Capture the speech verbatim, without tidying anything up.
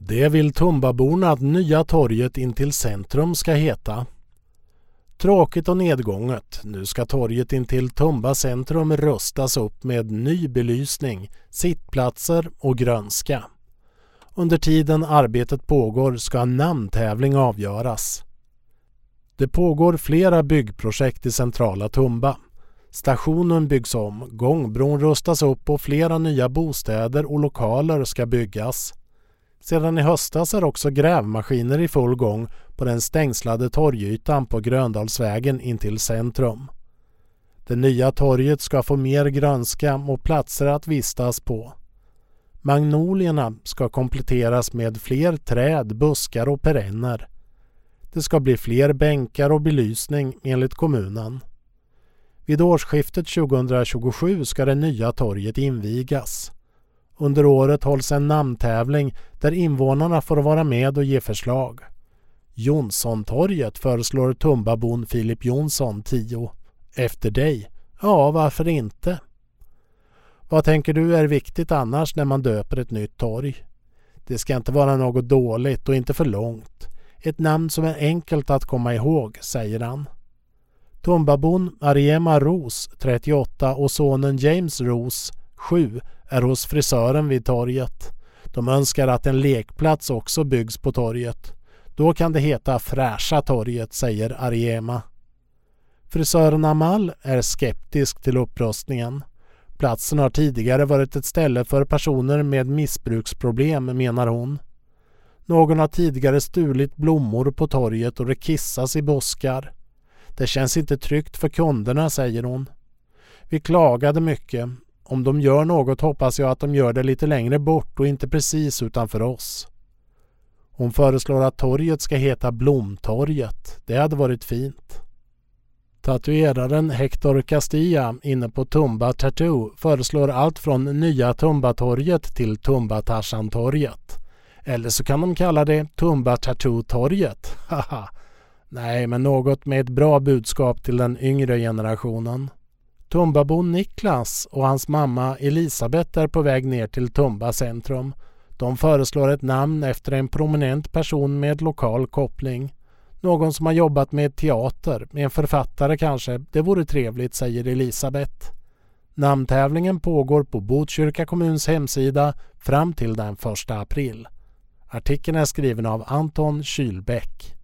Det vill Tumbaborna att nya torget in till centrum ska heta. Tråkigt och nedgånget. Nu ska torget in till Tumba centrum rustas upp med ny belysning, sittplatser och grönska. Under tiden arbetet pågår ska en namntävling avgöras. Det pågår flera byggprojekt i centrala Tumba. Stationen byggs om, gångbron rustas upp och flera nya bostäder och lokaler ska byggas. Sedan i höstas är också grävmaskiner i full gång på den stängslade torgytan på Gröndalsvägen in till centrum. Det nya torget ska få mer grönska och platser att vistas på. Magnolierna ska kompletteras med fler träd, buskar och perenner. Det ska bli fler bänkar och belysning enligt kommunen. Vid årsskiftet tjugohundratjugosju ska det nya torget invigas. Under året hålls en namntävling där invånarna får vara med och ge förslag. Jonssontorget föreslår Tumbabon Filip Jonsson tio. Efter dig? Ja, varför inte? Vad tänker du är viktigt annars när man döper ett nytt torg? Det ska inte vara något dåligt och inte för långt. Ett namn som är enkelt att komma ihåg, säger han. Tumbabon Ariema Ros, trettioåtta, och sonen James Ros, sju, är hos frisören vid torget. De önskar att en lekplats också byggs på torget. Då kan det heta Fräscha torget, säger Ariema. Frisören Amal är skeptisk till upprustningen. Platsen har tidigare varit ett ställe för personer med missbruksproblem, menar hon. Någon har tidigare stulit blommor på torget och det kissas i buskar. Det känns inte tryggt för kunderna, säger hon. Vi klagade mycket. Om de gör något hoppas jag att de gör det lite längre bort och inte precis utanför oss. Hon föreslår att torget ska heta Blomtorget. Det hade varit fint. Tatueraren Hector Castilla inne på Tumba Tattoo föreslår allt från nya Tumbatorget till Tumba Tarzan-torget. Eller så kan de kalla det Tumba Tattoo-torget. Haha. Nej, men något med ett bra budskap till den yngre generationen. Tumbabon Niklas och hans mamma Elisabeth är på väg ner till Tumba centrum. De föreslår ett namn efter en prominent person med lokal koppling. Någon som har jobbat med teater, med en författare kanske. Det vore trevligt, säger Elisabeth. Namntävlingen pågår på Botkyrka kommuns hemsida fram till den första april. Artikeln är skriven av Anton Kylbäck.